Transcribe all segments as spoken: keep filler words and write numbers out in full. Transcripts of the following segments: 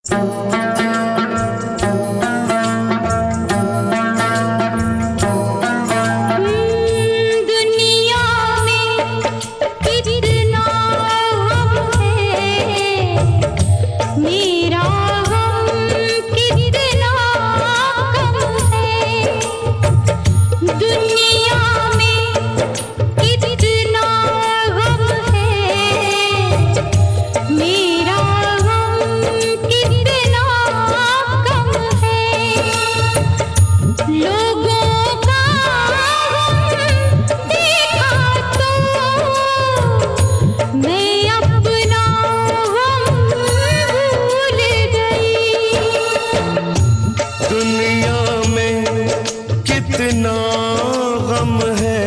कितना गम है,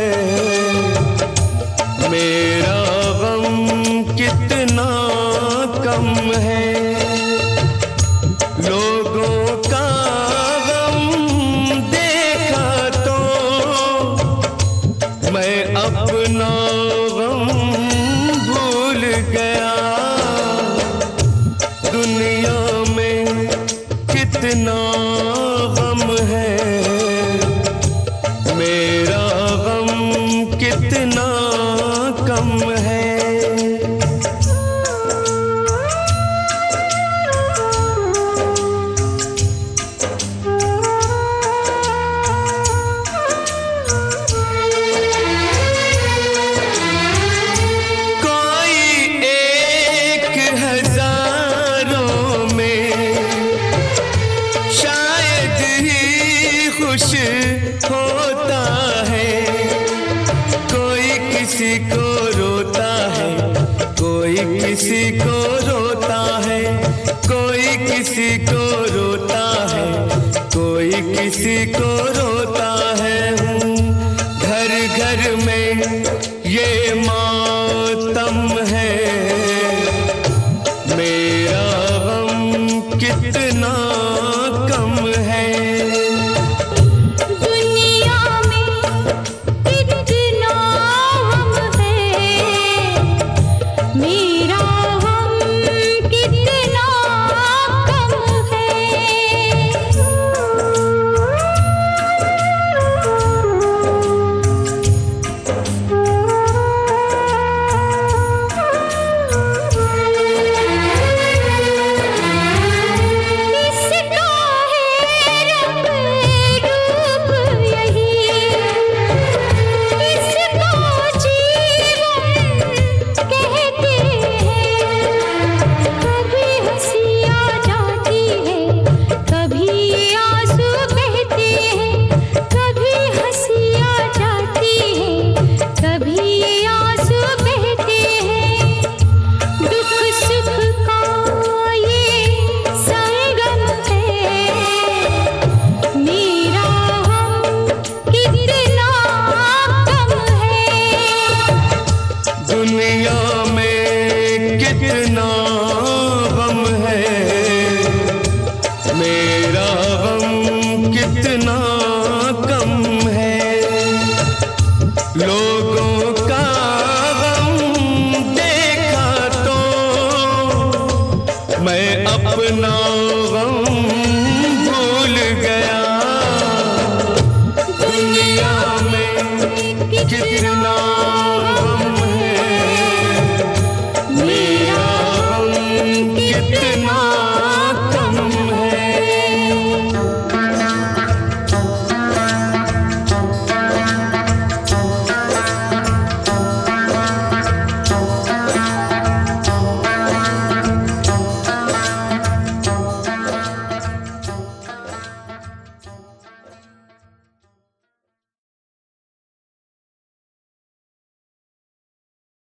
मेरा गम कितना कम है। लोगों का गम देखा तो मैं अपना गम भूल गया। दुनिया में कितना गम है, मेरा गम कितना कम है। कोई एक हजारों में शायद ही खुश होता है। कोई किसी को रोता है, कोई किसी को रोता है, कोई किसी को रोता है, कोई किसी को रोता है। घर घर में ये मातम है, मेरा गम कितना कम है। दुनिया में कितना गम है, मेरा गम कितना कम है। लोगों का गम देखा तो मैं अपना गम